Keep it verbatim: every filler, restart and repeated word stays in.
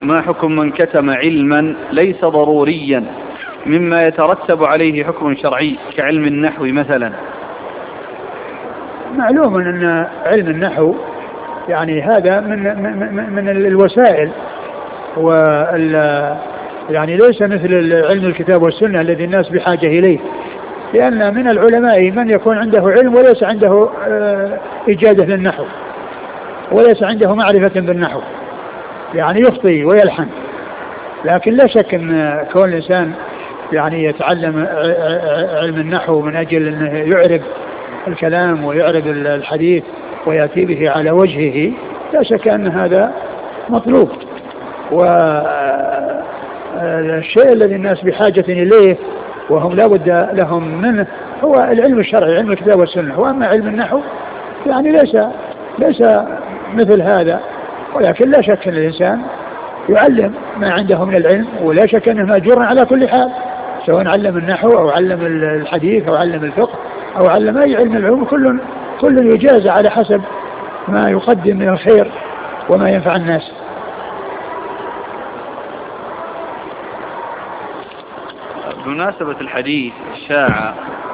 ما حكم من كتم علما ليس ضروريا مما يترتب عليه حكم شرعي كعلم النحو مثلا؟ معلوم أن علم النحو يعني هذا من, من, من الوسائل، وال يعني ليس مثل علم الكتاب والسنة الذي الناس بحاجة إليه، لأن من العلماء من يكون عنده علم وليس عنده إجادة للنحو وليس عنده معرفة بالنحو، يعني يخطئ ويلحن. لكن لا شك أن كون الإنسان يعني يتعلم علم النحو من أجل أنه يعرب الكلام ويعرب الحديث ويأتي به على وجهه، لا شك أن هذا مطلوب. والشيء الذي الناس بحاجة إليه وهم لا بد لهم منه هو العلم الشرعي، علم الكتاب والسنة. وأما علم النحو يعني ليس ليس مثل هذا، ولكن لا شك أن الإنسان يعلم ما عنده من العلم، ولا شك أنه مأجور على كل حال، سواء علم النحو أو علم الحديث أو علم الفقه أو علم أي علم العلوم، كل كل يجازى على حسب ما يقدم من الخير وما ينفع الناس. بمناسبة الحديث شاع